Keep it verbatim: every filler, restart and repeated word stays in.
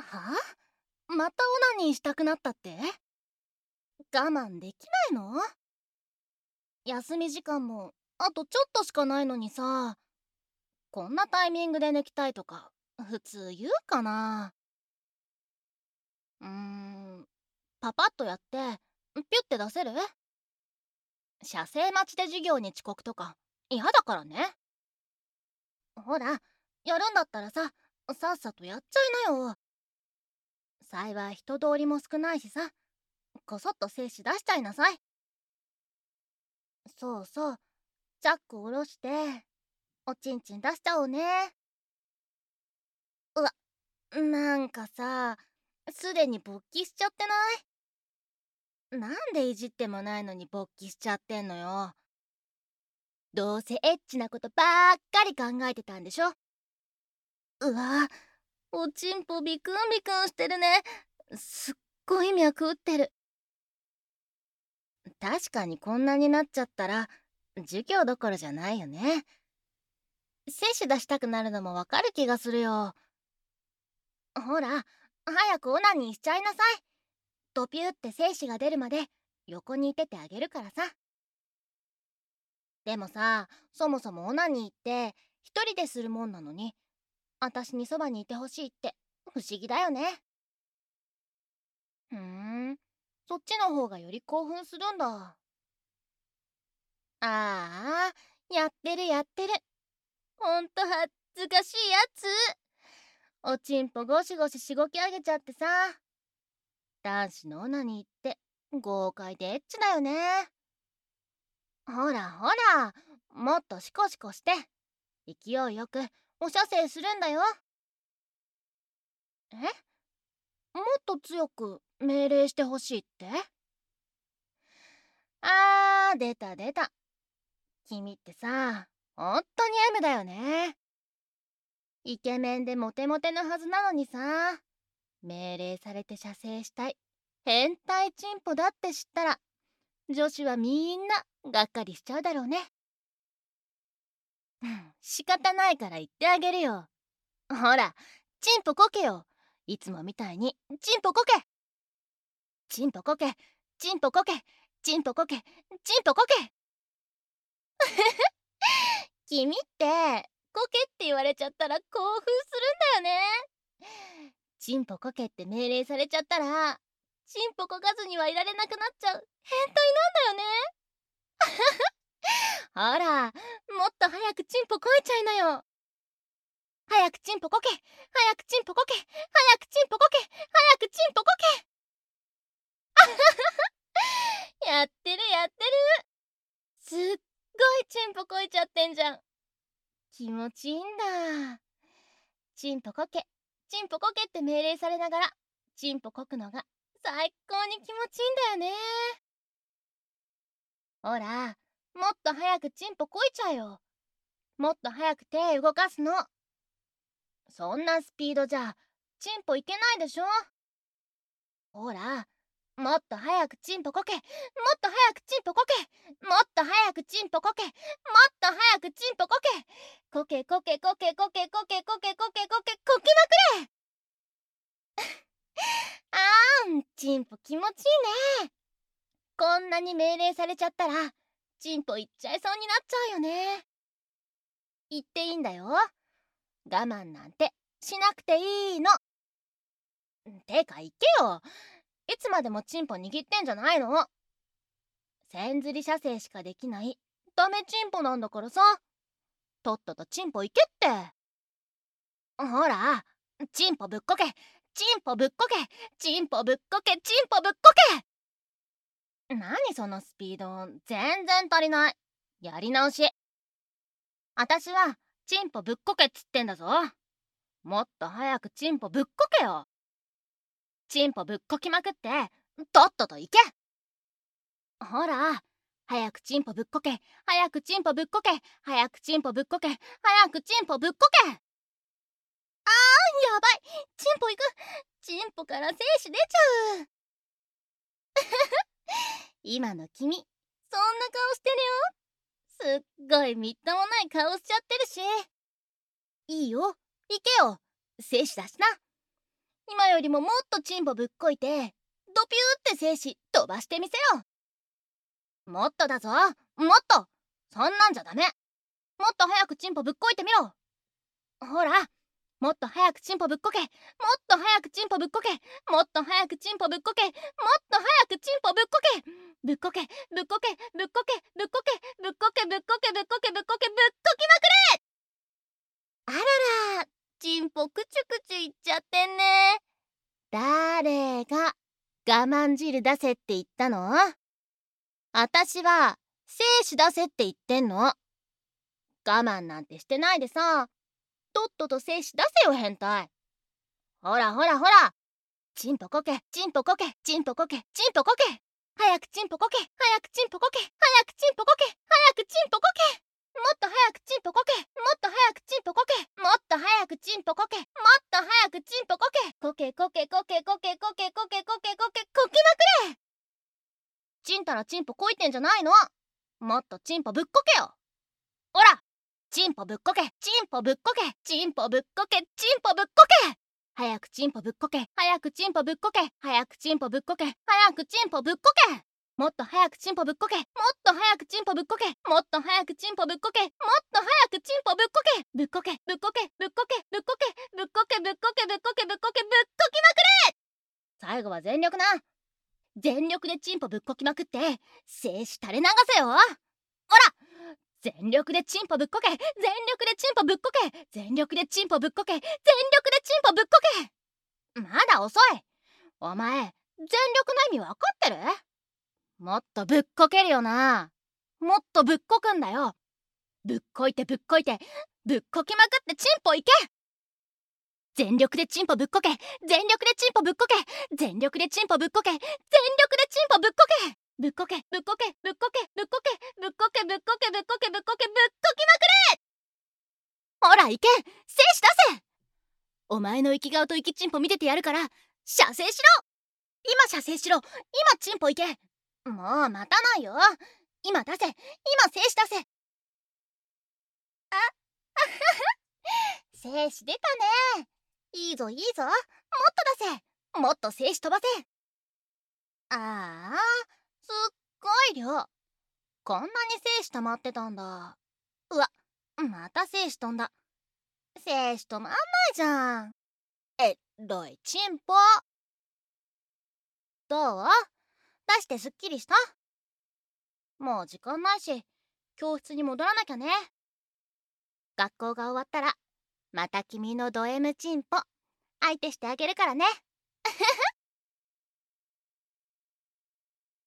はあ、またオナニーしたくなったって？我慢できないの？休み時間もあとちょっとしかないのにさ、こんなタイミングで抜きたいとか普通言うかな？うーん、パパッとやってピュッて出せる？車生待ちで授業に遅刻とか嫌だからね。ほら、やるんだったらさ、さっさとやっちゃいなよ。幸い人通りも少ないしさ、こそっと精子出しちゃいなさい。そうそう、チャック下ろしておちんちん出しちゃおうね。うわ、なんかさ、すでに勃起しちゃってない？なんでいじってもないのに勃起しちゃってんのよ。どうせエッチなことばっかり考えてたんでしょ。うわ、おちんぽビクンビクンしてるね。すっごい脈打ってる。確かにこんなになっちゃったら授業どころじゃないよね。精子出したくなるのもわかる気がするよ。ほら、早くオナニーしちゃいなさい。ドピューって精子が出るまで横にいててあげるからさ。でもさ、そもそもオナニーって一人でするもんなのに、私にそばにいてほしいって不思議だよね。ふーん、そっちの方がより興奮するんだ。ああ、やってるやってる。ほんと恥ずかしいやつ。おちんぽゴシゴシしごき上げちゃってさ。男子のオナニーって豪快でエッチだよね。ほらほら、もっとシコシコして勢いよくお射精するんだよ。え、もっと強く命令してほしいって？あー、出た出た。君ってさ、ほんとに M だよね。イケメンでモテモテのはずなのにさ、命令されて射精したい変態チンポだって知ったら女子はみんながっかりしちゃうだろうね。うん、仕方ないから言ってあげるよ。ほら、チンポこけよ。いつもみたいにチンポこけ。チンポこけ、チンポこけ、チンポこけ、チンポこけ。君ってこけって言われちゃったら興奮するんだよね。チンポこけって命令されちゃったらチンポこかずにはいられなくなっちゃう変態なんだよね。ほら、もっと早くチンポこいちゃいなよ。早くチンポこけ、早くチンポこけ、早くチンポこけ、早くチンポこけ。やってるやってる。すっごいチンポこいちゃってんじゃん。気持ちいいんだ。チンポこけ、チンポこけって命令されながらチンポこくのが最高に気持ちいいんだよね。ほら、もっと早くチンポこいちゃえよ。もっと早く手動かすの。そんなスピードじゃチンポいけないでしょ。ほら、もっと早くチンポこけ、もっと早くチンポこけ、もっと早くチンポこけ、もっと早くチンポこけ、こけこけこけこけこけこけこけこけこきまくれ。あーん、チンポ気持ちいいね。こんなに命令されちゃったらチンポいっちゃいそうになっちゃうよね。言っていいんだよ。我慢なんてしなくていいの。てか言けよ。いつまでもチンポ握ってんじゃないの。千釣り射精しかできないダメチンポなんだからさ。とっととチンポいけって。ほら、チンポぶっこけ、チンポぶっこけ、チンポぶっこけ、チンポぶっこけ。何そのスピード、全然足りない。やり直し。あたしはチンポぶっこけっつってんだぞ。もっと早くチンポぶっこけよ。チンポぶっこきまくってとっとといけ。ほら、早くチンポぶっこけ、早くチンポぶっこけ、早くチンポぶっこけ、早くチンポぶっこけ。やばい、チンポいく。チンポから精子出ちゃう。今の君そんな顔してるよ。すっごいみっともない顔しちゃってるし。いいよ、いけよ。精子だしな。 今よりももっとチンポぶっこいて、ドピューって精子飛ばしてみせよ。もっとだぞ、もっと。そんなんじゃダメ。もっと早くチンポぶっこいてみろ。ほら、もっと早くチンポぶっこけ。もっと早くチンポぶっこけ。もっと早くチンポぶっこけ。もっと早くチンポぶっこけ。ぶっこけ、ぶっこけ、ぶっこけ、ぶっこけ、ぶっこけ、ぶっこけ、ぶっこけ、ぶっこけ、ぶっこきまくれ。あらら、チンポくちゅくちゅいっちゃってんね。だれが我慢汁出せって言ったの？あたしは精子出せって言ってんの。我慢なんてしてないでさ、とっとと精子出せよ変態。ほらほらほら、チンポこけ、チンポこけ、チンポこけ、チンポこけ。早くチンポこけ、早くチンポこけ、早くチンポこけ、早くチンポこけ。もっと早くチンポこけ、もっと早くチンポこけ、もっと早くチンポこけ、もっと早くチンポこけ。こけこけこけこけこけこけこけこけこきまくれ。ちんたらチンポこいてんじゃないの。もっとチンポぶっこけよ。ほら、チンポぶっこけ、チンポぶっこけ、チンポぶっこけ、チンポぶっこけ。早くチンポぶっこけ、早くチンポぶっこけ、早くチンポぶっこけ、早くチンポぶっこけ。もっと早くチンポぶっこけ、もっと早くチンポぶっこけ、もっと早くチンポぶっこけ、もっと早くチンポぶっこけ。ぶっこけ、ぶっこけ、ぶっこけ、ぶっこけ、ぶっこけ、ぶっこけ、ぶっこけ、ぶっこけ、ぶっこきまくれ。最後は全力な。全力でチンポぶっこきまくって精子垂れ流せよ。ほら、全力でチンポぶっこけ、全力でチンポぶっこけ、全力でチンポぶっこけ、全力でチンポぶっこけ。まだ遅い。お前全力の意味わかってる？もっとぶっこけるよな。もっとぶっこくんだよ。ぶっこいてぶっこいてぶっこきまくってチンポいけ。全力でチンポぶっこけ、全力でチンポぶっこけ、全力でチンポぶっこけ、全力でチンポぶっこけ。ぶっこけ、ぶっこけ、ぶっこけ、ぶっこけ、ぶっこけ、ぶっこけ、ぶっこけ、ぶっこけ、ぶっこきまくれ。ほら、いけ、精子出せ。お前の生き顔と生きチンポ見ててやるから、射精しろ。今射精しろ。今チンポいけ。もう待たないよ。今出せ。今精子出せ。あ、精子出たね。いいぞいいぞ。もっと出せ。もっと精子飛ばせ。ああ、すっごい量。こんなに精子溜まってたんだ。うわ、また精子飛んだ。精子止まんないじゃん。えろいチンポ。どう？出してすっきりした？もう時間ないし、教室に戻らなきゃね。学校が終わったらまた君のド M チンポ相手してあげるからね。